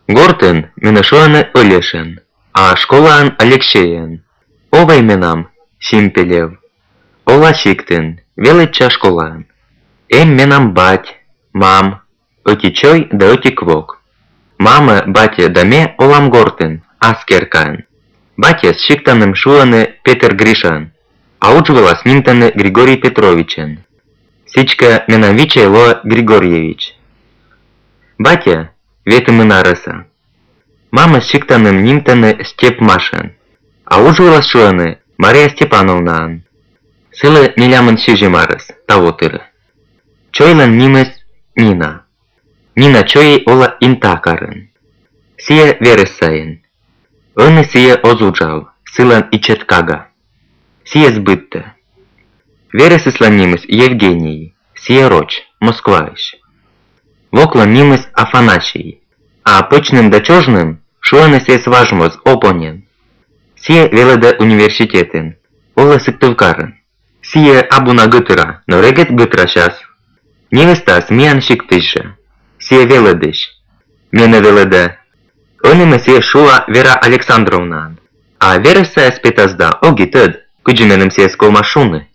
Гортен Минашуаны Олешен, а школаан Алексеян. Оба именам Симпелев. Ола Сиктен, велича школаан. Менам бать, мам, отичой да отиквок. Мама батя даме олам Гортен, аскеркан. Батя с Сиктаным шуаны Петр Гришан, а учвала с Минтаны Григорий Петровичен. Сичка Менавича Ло Григорьевич. Батя Ветымынарыса. Мама с Сиктаным Нимтаны Степ Машин, а учвала шуаны Мария Степановнаан. Сылы нелямын сюжемарыс, тавотыры. Чойлан нимес Нина. Нина чой ола интакарын. Сия вересайын. Оны сия озуджав, сылан ичеткага. Сия сбытта. Вересыслан нимес Евгений, сия роч, Москваиш. Воклан нимес Афанасий, а почным дочожным шуаны сия сважмоз опонен. Сия веледа университетен, ола сыктывкарын. Сия абуна гытыра, но регет гытыра шас. Невестас миан шиктыша. Сия веледыш. Мене веледа. Онеме сия шуа Вера Александровна. А Вера сая спетазда, оги тед, куджименем сия скол машуны.